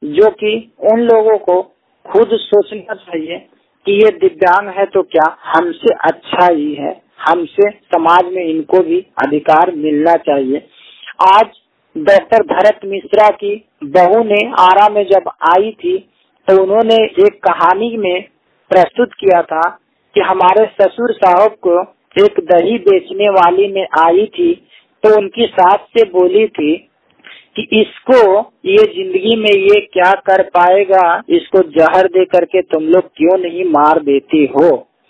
जो कि उन लोगों को खुद सोचना चाहिए कि ये दिव्यांग है तो क्या हमसे अच्छा ही है, हमसे समाज में इनको भी अधिकार मिलना चाहिए। आज डॉक्टर भरत मिश्रा की बहू ने आरा में जब आई थी तो उन्होंने एक कहानी में प्रस्तुत किया था कि हमारे ससुर साहब को एक दही बेचने वाली में आई थी तो उनकी सास से बोली थी कि इसको ये जिंदगी में ये क्या कर पाएगा, इसको जहर दे करके तुम लोग क्यों नहीं मार देती हो।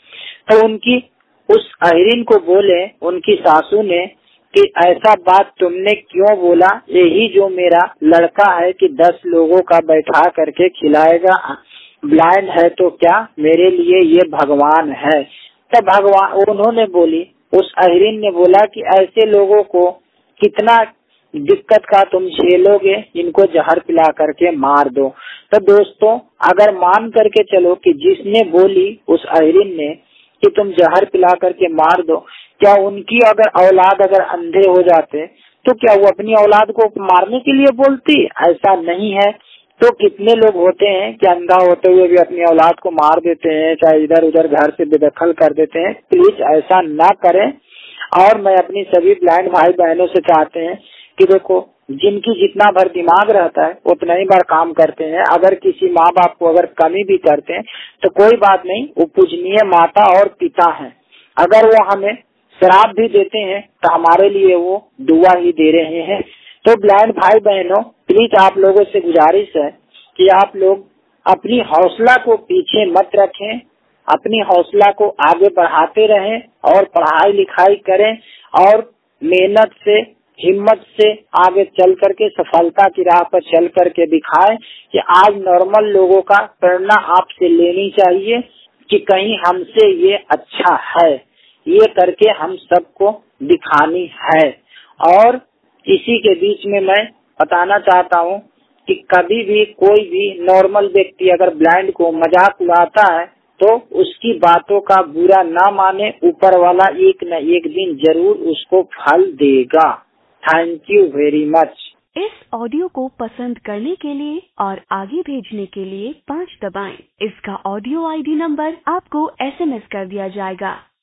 तो उनकी उस अहिरिन को बोले उनकी सासू ने कि ऐसा बात तुमने क्यों बोला, यही जो मेरा लड़का है कि 10 लोगों का बैठा करके खिलाएगा, ब्लाइंड है तो क्या मेरे लिए ये भगवान है। तब भगवान उन्होंने बोली, उस अहिरिन ने बोला कि ऐसे लोगों को कितना दिक्कत का तुम झेलोगे, इनको जहर पिला करके मार दो। तो दोस्तों अगर मान करके चलो कि जिसने बोली उस अहिरिन ने कि तुम जहर पिला करके मार दो, क्या उनकी अगर औलाद अगर अंधे हो जाते तो क्या वो अपनी औलाद को मारने के लिए बोलती? ऐसा नहीं है। तो कितने लोग होते हैं कि अंधा होते हुए भी अपनी औलाद को मार देते हैं, चाहे इधर उधर घर से बेदखल कर देते हैं। प्लीज ऐसा ना करें। और मैं अपनी सभी ब्लाइंड भाई बहनों से चाहते हैं कि देखो, जिनकी जितना भर दिमाग रहता है उतना ही बार काम करते हैं। अगर किसी माँ बाप को अगर कमी भी करते हैं तो कोई बात नहीं, वो पूजनीय माता और पिता हैं। अगर वो हमें श्राप भी देते हैं तो हमारे लिए वो दुआ ही दे रहे हैं। तो ब्लाइंड भाई बहनों, प्लीज आप लोगों से गुजारिश है कि आप लोग अपनी हौसला को पीछे मत रखें, अपनी हौसला को आगे बढ़ाते रहें और पढ़ाई लिखाई करें और मेहनत से हिम्मत से आगे चल करके सफलता की राह पर चल करके दिखाएं कि आज नॉर्मल लोगों का प्रेरणा आपसे लेनी चाहिए कि कहीं हमसे ये अच्छा है, ये करके हम सबको दिखानी है। और इसी के बीच में मैं बताना चाहता हूँ कि कभी भी कोई भी नॉर्मल व्यक्ति अगर ब्लाइंड को मजाक उड़ाता है तो उसकी बातों का बुरा ना माने, ऊपर वाला एक न एक दिन जरूर उसको फल देगा। Thank you very much. इस ऑडियो को पसंद करने के लिए और आगे भेजने के लिए 5 दबाएं। इसका ऑडियो ID नंबर आपको SMS कर दिया जाएगा।